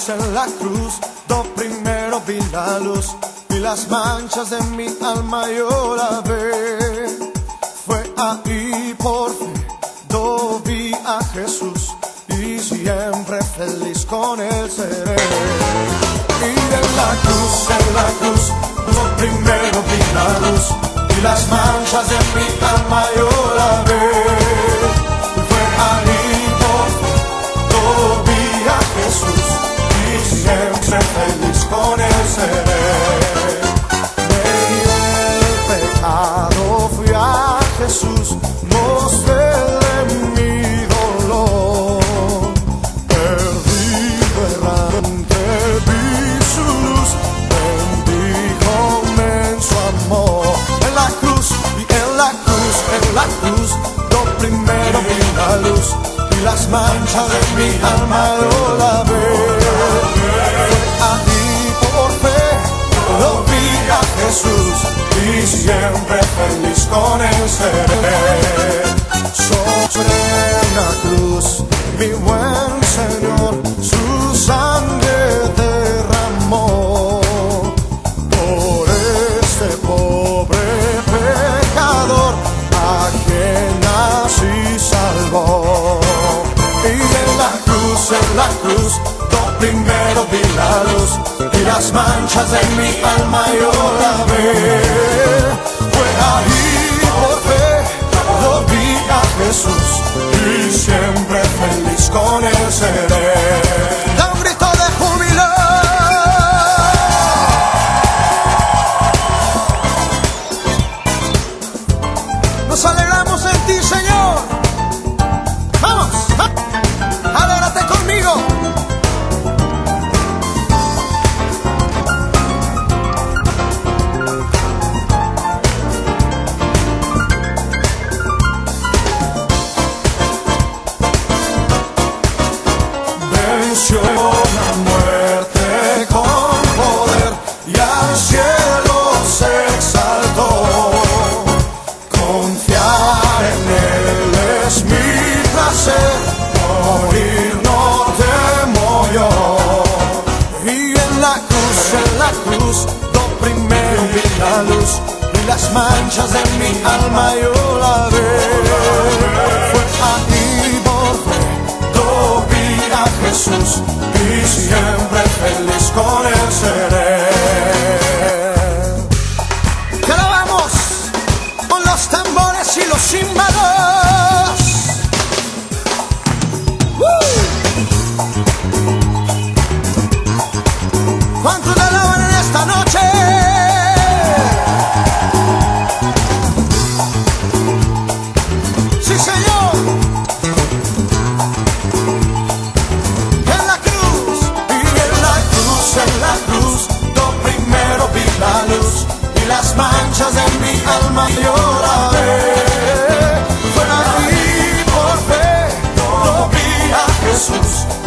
en la cruz, do primero vi la luz, vi las manchas de mi alma yo la ve. Fue ahí por fe, do vi a Jesús, y siempre feliz con él seré. Y en la cruz, do primero vi la luz, y las manchas de mi alma yo la ve. Fue ahí por fe, do vi a Jesús, y siempre feliz con él seré. Del pecado fui a Jesús, mostré mi dolor, perdido errante vi su luz, bendíjome en su amor. En la cruz, lo primero vi la luz, y las manchas de mi alma yo la ve. Ahí por fe lo vi a Jesús, y siempre feliz con él seré. Sobre la cruz, mi buen Señor, su sangre derramó por este pobre pecador, a quien así salvó. Y en la cruz, lo primero vi la luz, y las manchas de mi alma yo la ve. Fue ahí por fe, lo vi a Jesús, y siempre feliz con él seré. Da un grito de júbilo. Nos alegramos en ti, Señor. Vamos, alégrate conmigo. Venció la muerte con poder, y al cielo se exaltó. Confiar en él es mi placer, morir no temo yo. Y en la cruz, lo primero vi la luz, y las manchas de mi alma yo la ve. Fue ahí por fe, lo vi a Jesús, y siempre feliz con él seré. Te alabamos con los tambores y los címbalos. ¿Cuántos le alaban en esta noche? Sí, Señor. En la cruz, lo primero vi la luz, y las manchas de mi alma yo la ve. Fue ahí por fe, lo vi a Jesús,